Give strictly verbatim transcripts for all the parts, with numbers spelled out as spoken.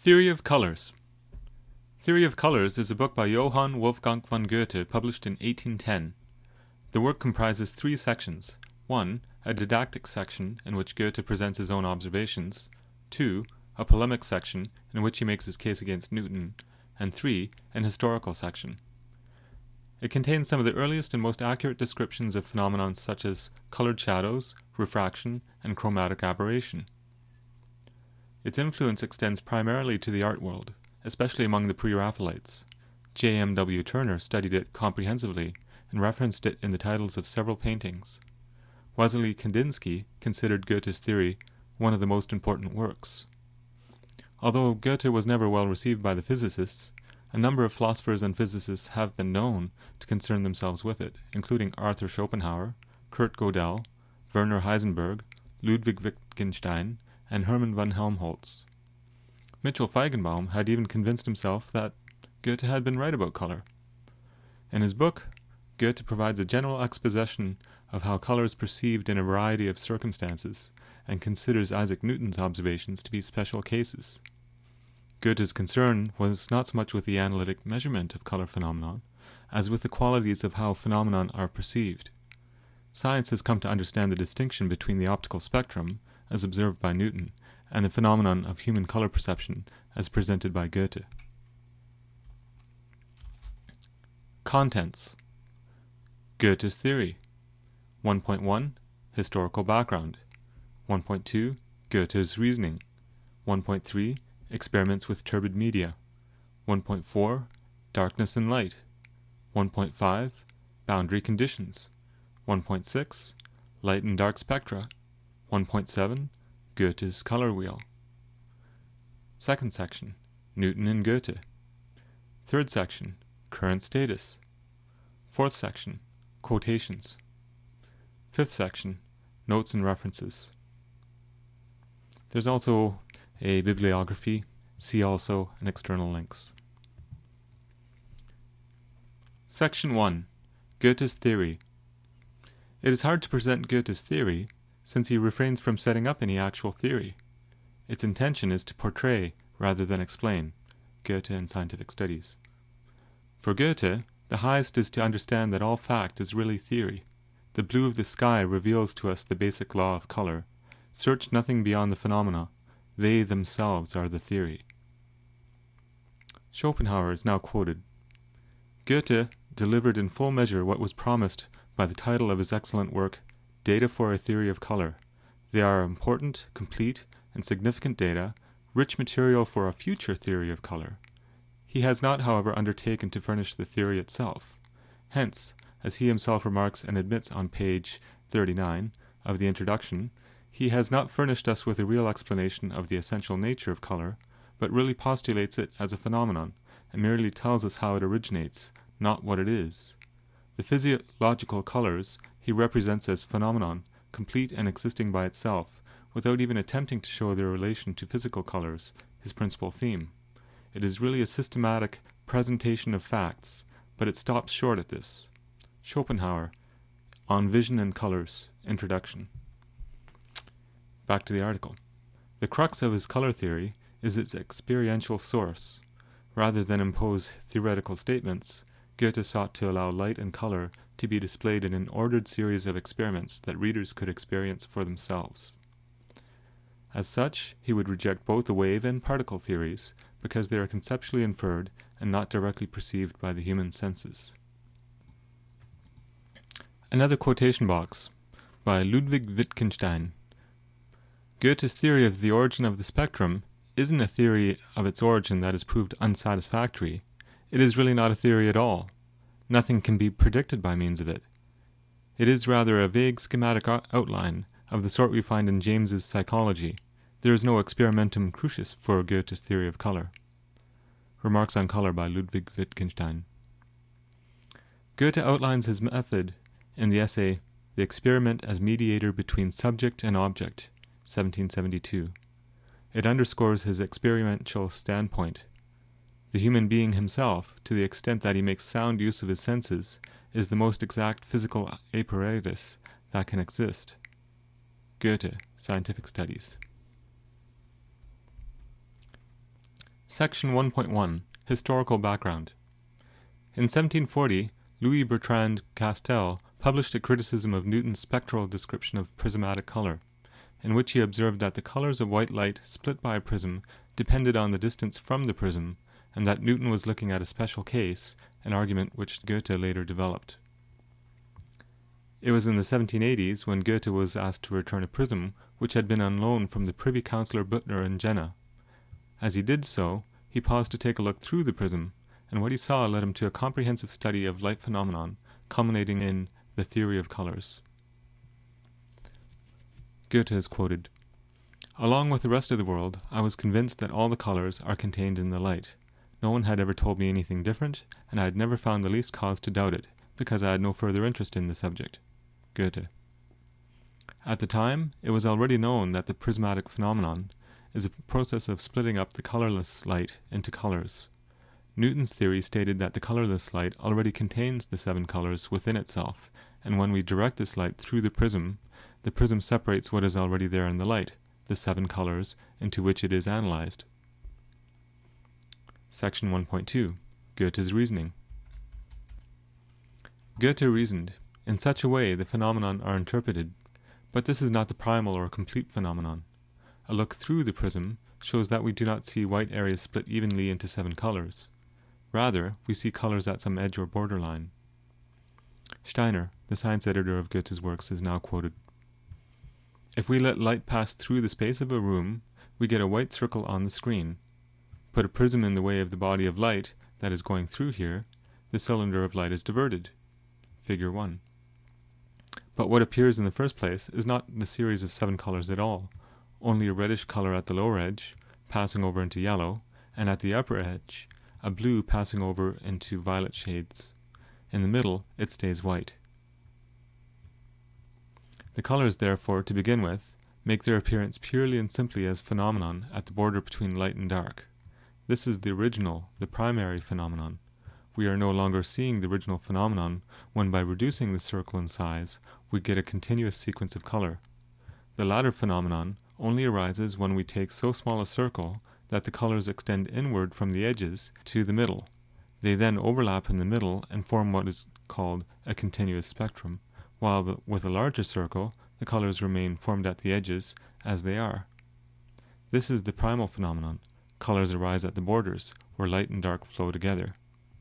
Theory of Colors. Theory of Colors is a book by Johann Wolfgang von Goethe published in eighteen ten. The work comprises three sections. one. A didactic section in which Goethe presents his own observations. two. A polemic section in which he makes his case against Newton. And three. An historical section. It contains some of the earliest and most accurate descriptions of phenomena such as colored shadows, refraction, and chromatic aberration. Its influence extends primarily to the art world, especially among the Pre-Raphaelites. J M W Turner studied it comprehensively and referenced it in the titles of several paintings. Wassily Kandinsky considered Goethe's theory one of the most important works. Although Goethe was never well received by the physicists, a number of philosophers and physicists have been known to concern themselves with it, including Arthur Schopenhauer, Kurt Gödel, Werner Heisenberg, Ludwig Wittgenstein, and Hermann von Helmholtz. Mitchell Feigenbaum had even convinced himself that Goethe had been right about color. In his book, Goethe provides a general exposition of how color is perceived in a variety of circumstances, and considers Isaac Newton's observations to be special cases. Goethe's concern was not so much with the analytic measurement of color phenomenon, as with the qualities of how phenomenon are perceived. Science has come to understand the distinction between the optical spectrum, as observed by Newton, and the phenomenon of human color perception, as presented by Goethe. Contents. Goethe's theory. one point one. Historical background. one point two. Goethe's reasoning. one point three. Experiments with turbid media. one point four. Darkness and light. one point five. Boundary conditions. one point six. Light and dark spectra. one point seven. Goethe's color wheel. Second section. Newton and Goethe. Third section. Current status. Fourth section. Quotations. Fifth section. Notes and references. There's also a bibliography. See also an external links. Section one. Goethe's theory. It is hard to present Goethe's theory since he refrains from setting up any actual theory. Its intention is to portray rather than explain. Goethe and Scientific Studies. For Goethe, the highest is to understand that all fact is really theory. The blue of the sky reveals to us the basic law of color. Search nothing beyond the phenomena. They themselves are the theory. Schopenhauer is now quoted. Goethe delivered in full measure what was promised by the title of his excellent work, Data for a Theory of Color. They are important, complete, and significant data, rich material for a future theory of color. He has not, however, undertaken to furnish the theory itself. Hence, as he himself remarks and admits on page thirty-nine of the introduction, he has not furnished us with a real explanation of the essential nature of color, but really postulates it as a phenomenon, and merely tells us how it originates, not what it is. The physiological colors he represents as phenomenon, complete and existing by itself, without even attempting to show their relation to physical colors, his principal theme. It is really a systematic presentation of facts, but it stops short at this. Schopenhauer, On Vision and Colors, Introduction. Back to the article. The crux of his color theory is its experiential source. Rather than impose theoretical statements, Goethe sought to allow light and color to be displayed in an ordered series of experiments that readers could experience for themselves. As such, he would reject both the wave and particle theories because they are conceptually inferred and not directly perceived by the human senses. Another quotation box by Ludwig Wittgenstein. Goethe's theory of the origin of the spectrum isn't a theory of its origin that is proved unsatisfactory. It is really not a theory at all. Nothing can be predicted by means of it. It is rather a vague schematic outline of the sort we find in James's psychology. There is no experimentum crucis for Goethe's theory of color. Remarks on Color by Ludwig Wittgenstein. Goethe outlines his method in the essay The Experiment as Mediator Between Subject and Object, seventeen seventy-two. It underscores his experiential standpoint. The human being himself, to the extent that he makes sound use of his senses, is the most exact physical apparatus that can exist. Goethe, Scientific Studies. Section one point one. Historical background. In seventeen forty, Louis Bertrand Castel published a criticism of Newton's spectral description of prismatic color, in which he observed that the colors of white light split by a prism depended on the distance from the prism, and that Newton was looking at a special case, an argument which Goethe later developed. It was in the seventeen eighties when Goethe was asked to return a prism which had been on loan from the Privy Councillor Büttner in Jena. As he did so, he paused to take a look through the prism, and what he saw led him to a comprehensive study of light phenomenon, culminating in the theory of colors. Goethe is quoted, "Along with the rest of the world, I was convinced that all the colors are contained in the light. No one had ever told me anything different, and I had never found the least cause to doubt it, because I had no further interest in the subject." Goethe. At the time, it was already known that the prismatic phenomenon is a process of splitting up the colorless light into colors. Newton's theory stated that the colorless light already contains the seven colors within itself, and when we direct this light through the prism, the prism separates what is already there in the light, the seven colors, into which it is analyzed. Section one point two. Goethe's reasoning. Goethe reasoned, in such a way the phenomenon are interpreted, but this is not the primal or complete phenomenon. A look through the prism shows that we do not see white areas split evenly into seven colors. Rather, we see colors at some edge or borderline. Steiner, the science editor of Goethe's works, is now quoted. "If we let light pass through the space of a room, we get a white circle on the screen. Put a prism in the way of the body of light that is going through here, the cylinder of light is diverted." Figure one. But what appears in the first place is not the series of seven colors at all, only a reddish color at the lower edge, passing over into yellow, and at the upper edge, a blue passing over into violet shades. In the middle, it stays white. The colors, therefore, to begin with, make their appearance purely and simply as phenomenon at the border between light and dark. This is the original, the primary phenomenon. We are no longer seeing the original phenomenon when, by reducing the circle in size, we get a continuous sequence of color. The latter phenomenon only arises when we take so small a circle that the colors extend inward from the edges to the middle. They then overlap in the middle and form what is called a continuous spectrum, while the, with a larger circle, the colors remain formed at the edges as they are. This is the primal phenomenon. Colors arise at the borders, where light and dark flow together.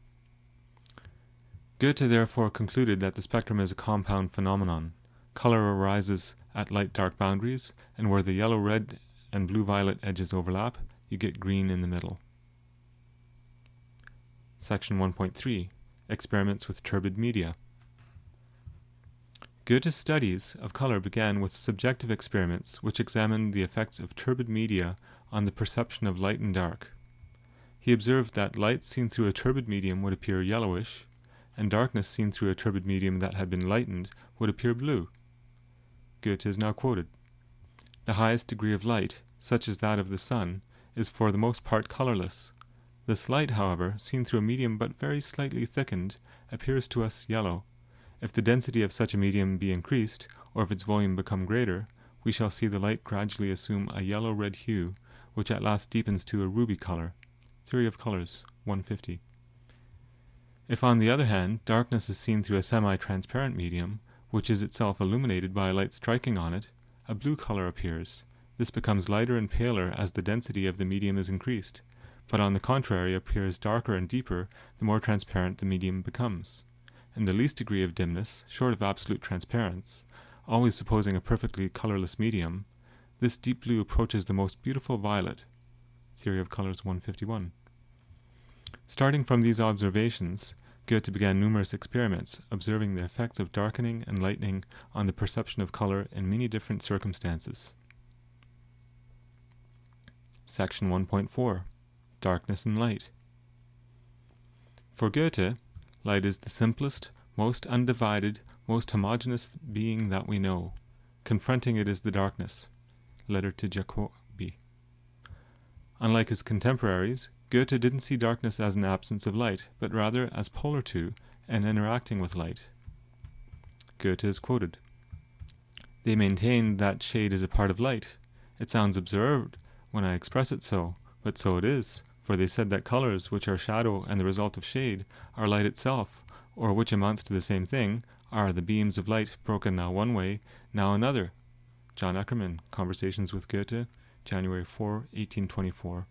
Goethe therefore concluded that the spectrum is a compound phenomenon. Color arises at light-dark boundaries, and where the yellow-red and blue-violet edges overlap, you get green in the middle. Section one point three. Experiments with turbid media. Goethe's studies of color began with subjective experiments which examined the effects of turbid media on the perception of light and dark. He observed that light seen through a turbid medium would appear yellowish, and darkness seen through a turbid medium that had been lightened would appear blue. Goethe is now quoted. "The highest degree of light, such as that of the sun, is for the most part colorless. This light, however, seen through a medium but very slightly thickened, appears to us yellow. If the density of such a medium be increased, or if its volume become greater, we shall see the light gradually assume a yellow-red hue, which at last deepens to a ruby color." Theory of Colors, one fifty. If, on the other hand, darkness is seen through a semi-transparent medium, which is itself illuminated by light striking on it, a blue color appears. This becomes lighter and paler as the density of the medium is increased, but on the contrary appears darker and deeper the more transparent the medium becomes. In the least degree of dimness, short of absolute transparence, always supposing a perfectly colorless medium, this deep blue approaches the most beautiful violet. Theory of Colors, one fifty-one. Starting from these observations, Goethe began numerous experiments observing the effects of darkening and lightening on the perception of color in many different circumstances. Section one point four. Darkness and Light. For Goethe, light is the simplest, most undivided, most homogeneous being that we know. Confronting it is the darkness. Letter to Jacobi. Unlike his contemporaries, Goethe didn't see darkness as an absence of light, but rather as polar to and interacting with light. Goethe is quoted. "They maintain that shade is a part of light. It sounds absurd when I express it so, but so it is, for for they said that colors which are shadow and the result of shade are light itself, or which amounts to the same thing, are the beams of light broken now one way, now another. John Eckermann, Conversations with Goethe, January fourth, eighteen twenty-four.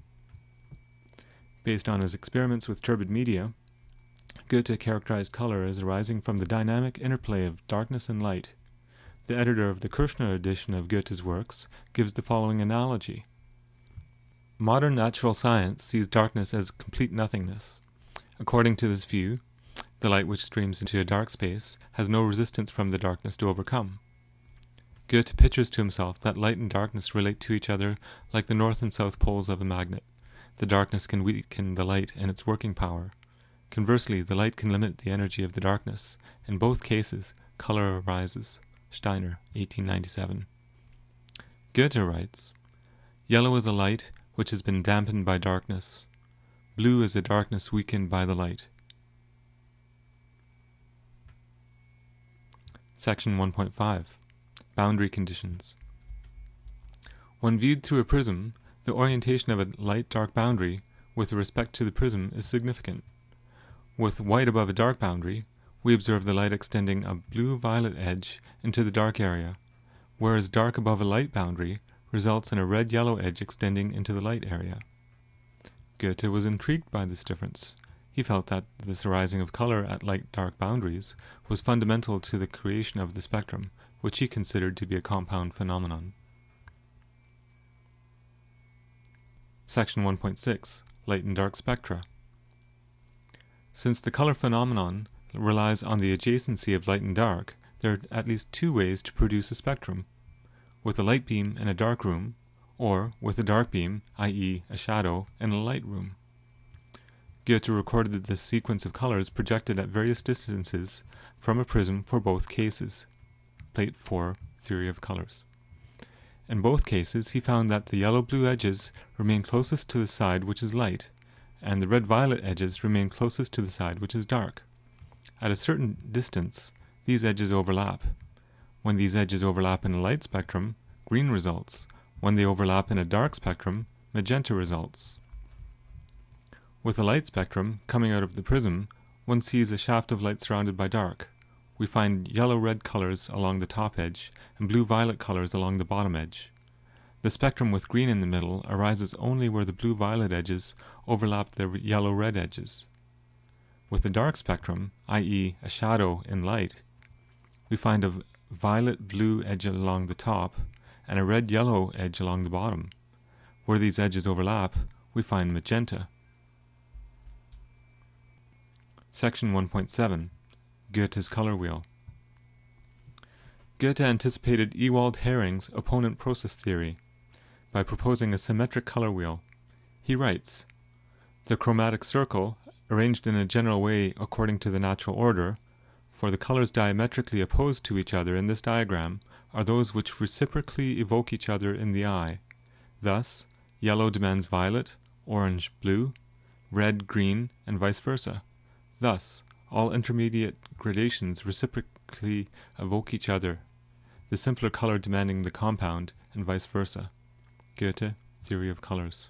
Based on his experiments with turbid media, Goethe characterized color as arising from the dynamic interplay of darkness and light. The editor of the Kirchner edition of Goethe's works gives the following analogy. Modern natural science sees darkness as complete nothingness. According to this view, the light which streams into a dark space has no resistance from the darkness to overcome. Goethe pictures to himself that light and darkness relate to each other like the north and south poles of a magnet. The darkness can weaken the light in its working power. Conversely, the light can limit the energy of the darkness. In both cases, color arises. Steiner, eighteen ninety-seven. Goethe writes, "Yellow is a light which has been dampened by darkness. Blue is a darkness weakened by the light." Section one point five. Boundary conditions. When viewed through a prism, the orientation of a light-dark boundary with respect to the prism is significant. With white above a dark boundary, we observe the light extending a blue-violet edge into the dark area, whereas dark above a light boundary results in a red-yellow edge extending into the light area. Goethe was intrigued by this difference. He felt that this arising of color at light-dark boundaries was fundamental to the creation of the spectrum, which he considered to be a compound phenomenon. Section one point six. Light and dark spectra. Since the color phenomenon relies on the adjacency of light and dark, there are at least two ways to produce a spectrum: with a light beam in a dark room, or with a dark beam, that is a shadow, in a light room. Goethe recorded the sequence of colors projected at various distances from a prism for both cases. Plate four, Theory of Colors. In both cases, he found that the yellow-blue edges remain closest to the side which is light, and the red-violet edges remain closest to the side which is dark. At a certain distance, these edges overlap. When these edges overlap in a light spectrum, green results. When they overlap in a dark spectrum, magenta results. With a light spectrum coming out of the prism, one sees a shaft of light surrounded by dark. We find yellow-red colors along the top edge and blue-violet colors along the bottom edge. The spectrum with green in the middle arises only where the blue-violet edges overlap the yellow-red edges. With a dark spectrum, that is a shadow in light, we find a violet-blue edge along the top and a red-yellow edge along the bottom. Where these edges overlap, we find magenta. Section one point seven. Goethe's color wheel. Goethe anticipated Ewald Hering's opponent process theory by proposing a symmetric color wheel. He writes, "The chromatic circle, arranged in a general way according to the natural order, for the colors diametrically opposed to each other in this diagram are those which reciprocally evoke each other in the eye. Thus, yellow demands violet, orange blue, red green, and vice versa. Thus, all intermediate gradations reciprocally evoke each other, the simpler color demanding the compound, and vice versa." Goethe, Theory of Colors.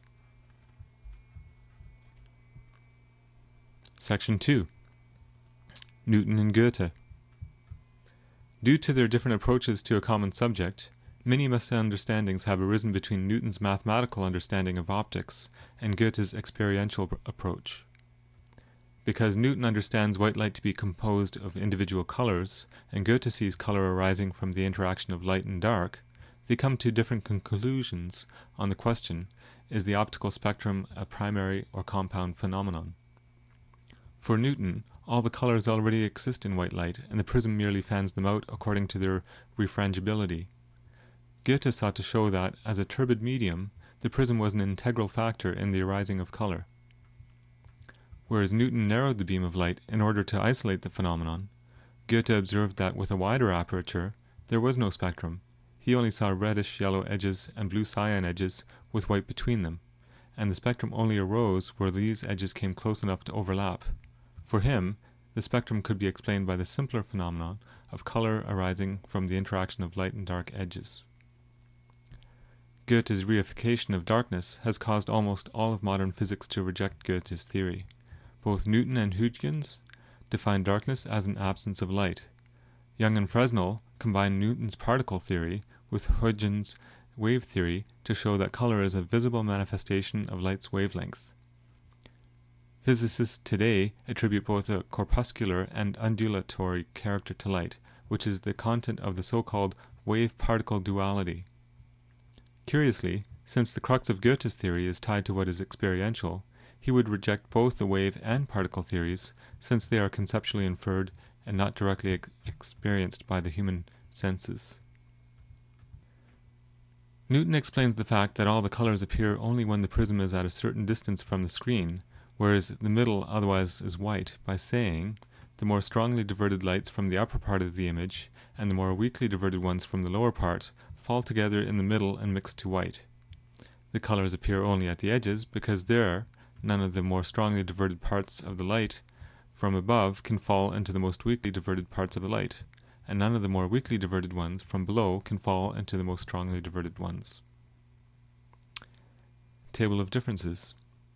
Section two. Newton and Goethe. Due to their different approaches to a common subject, many misunderstandings have arisen between Newton's mathematical understanding of optics and Goethe's experiential approach. Because Newton understands white light to be composed of individual colors, and Goethe sees color arising from the interaction of light and dark, they come to different conclusions on the question, is the optical spectrum a primary or compound phenomenon? For Newton, all the colors already exist in white light, and the prism merely fans them out according to their refrangibility. Goethe sought to show that, as a turbid medium, the prism was an integral factor in the arising of color. Whereas Newton narrowed the beam of light in order to isolate the phenomenon, Goethe observed that with a wider aperture, there was no spectrum. He only saw reddish-yellow edges and blue cyan edges with white between them, and the spectrum only arose where these edges came close enough to overlap. For him, the spectrum could be explained by the simpler phenomenon of color arising from the interaction of light and dark edges. Goethe's reification of darkness has caused almost all of modern physics to reject Goethe's theory. Both Newton and Huygens define darkness as an absence of light. Young and Fresnel combine Newton's particle theory with Huygens' wave theory to show that color is a visible manifestation of light's wavelength. Physicists today attribute both a corpuscular and undulatory character to light, which is the content of the so-called wave-particle duality. Curiously, since the crux of Goethe's theory is tied to what is experiential, he would reject both the wave and particle theories, since they are conceptually inferred and not directly ex- experienced by the human senses. Newton explains the fact that all the colors appear only when the prism is at a certain distance from the screen, whereas the middle otherwise is white, by saying, the more strongly diverted lights from the upper part of the image and the more weakly diverted ones from the lower part fall together in the middle and mix to white. The colors appear only at the edges because there none of the more strongly diverted parts of the light from above can fall into the most weakly diverted parts of the light, and none of the more weakly diverted ones from below can fall into the most strongly diverted ones. Table of differences.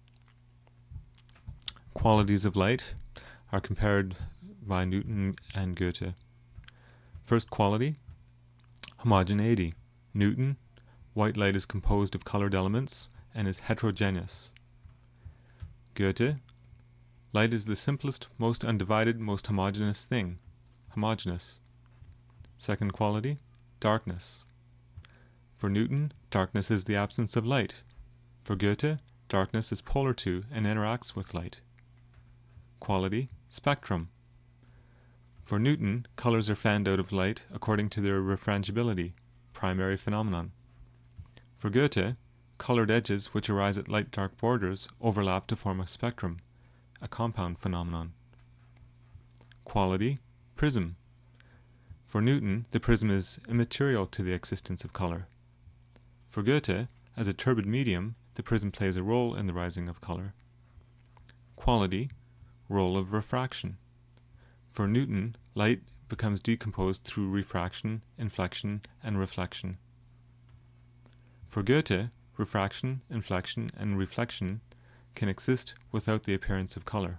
Qualities of light are compared by Newton and Goethe. First quality, homogeneity. Newton, white light is composed of colored elements and is heterogeneous. Goethe, light is the simplest, most undivided, most homogeneous thing, homogeneous. Second quality, darkness. For Newton, darkness is the absence of light. For Goethe, darkness is polar to and interacts with light. Quality, spectrum. For Newton, colors are fanned out of light according to their refrangibility, primary phenomenon. For Goethe, colored edges which arise at light-dark borders overlap to form a spectrum, a compound phenomenon. Quality, prism. For Newton, the prism is immaterial to the existence of color. For Goethe, as a turbid medium, the prism plays a role in the rising of color. Quality, role of refraction. For Newton, light becomes decomposed through refraction, inflection, and reflection. For Goethe, refraction, inflection, and reflection can exist without the appearance of color.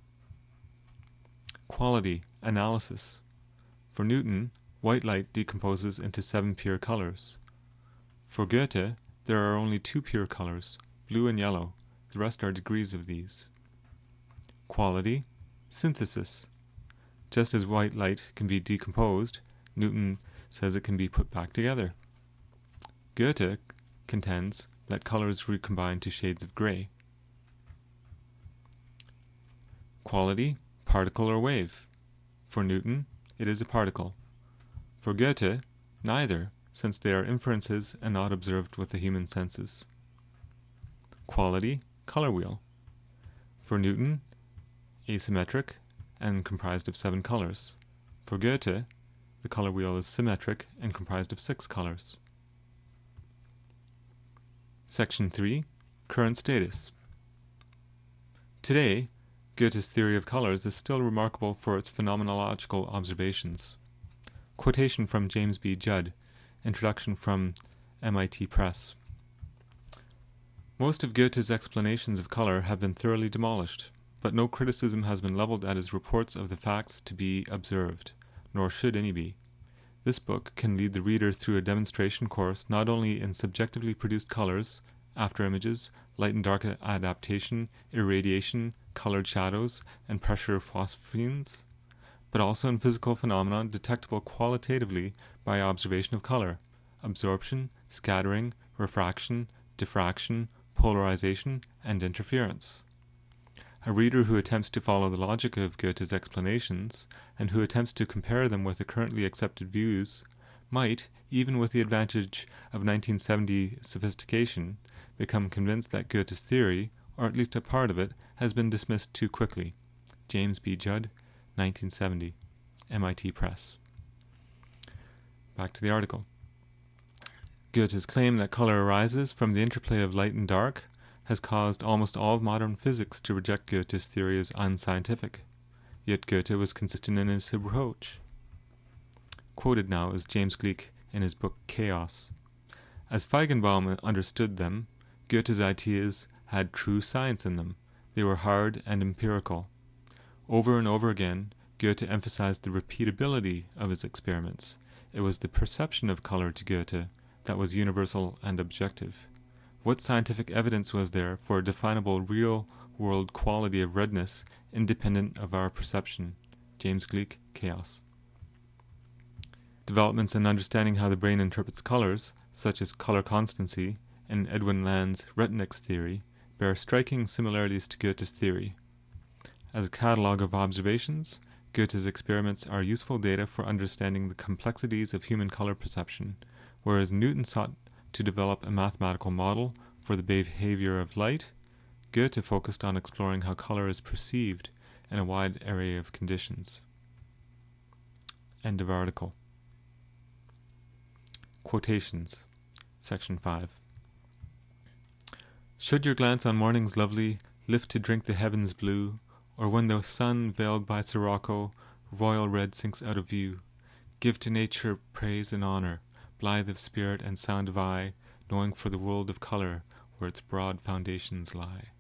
Quality, analysis. For Newton, white light decomposes into seven pure colors. For Goethe, there are only two pure colors, blue and yellow. The rest are degrees of these. Quality, synthesis. Just as white light can be decomposed, Newton says it can be put back together. Goethe contends that colors recombine to shades of gray. Quality, particle or wave. For Newton, it is a particle. For Goethe, neither, since they are inferences and not observed with the human senses. Quality, color wheel. For Newton, asymmetric and comprised of seven colors. For Goethe, the color wheel is symmetric and comprised of six colors. Section three. Current status. Today, Goethe's theory of colors is still remarkable for its phenomenological observations. Quotation from James B. Judd, Introduction from M I T Press. Most of Goethe's explanations of color have been thoroughly demolished, but no criticism has been leveled at his reports of the facts to be observed, nor should any be. This book can lead the reader through a demonstration course not only in subjectively produced colors, after images, light and dark adaptation, irradiation, colored shadows, and pressure of phosphenes, but also in physical phenomena detectable qualitatively by observation of color, absorption, scattering, refraction, diffraction, polarization, and interference. A reader who attempts to follow the logic of Goethe's explanations, and who attempts to compare them with the currently accepted views, might, even with the advantage of nineteen seventy sophistication, become convinced that Goethe's theory, or at least a part of it, has been dismissed too quickly. James B. Judd, nineteen seventy, M I T Press. Back to the article. Goethe's claim that color arises from the interplay of light and dark has caused almost all of modern physics to reject Goethe's theory as unscientific. Yet Goethe was consistent in his approach. Quoted now is James Gleick in his book Chaos. As Feigenbaum understood them, Goethe's ideas had true science in them. They were hard and empirical. Over and over again, Goethe emphasized the repeatability of his experiments. It was the perception of color to Goethe that was universal and objective. What scientific evidence was there for a definable real-world quality of redness independent of our perception? James Gleick, Chaos. Developments in understanding how the brain interprets colors, such as color constancy and Edwin Land's Retinex theory, bear striking similarities to Goethe's theory. As a catalogue of observations, Goethe's experiments are useful data for understanding the complexities of human color perception, whereas Newton sought to develop a mathematical model for the behavior of light, Goethe focused on exploring how color is perceived in a wide array of conditions. End of article. Quotations. Section five. Should your glance on mornings lovely lift to drink the heavens blue, or when the sun veiled by sirocco royal red sinks out of view, give to nature praise and honor, blithe of spirit and sound of eye, knowing for the world of color where its broad foundations lie.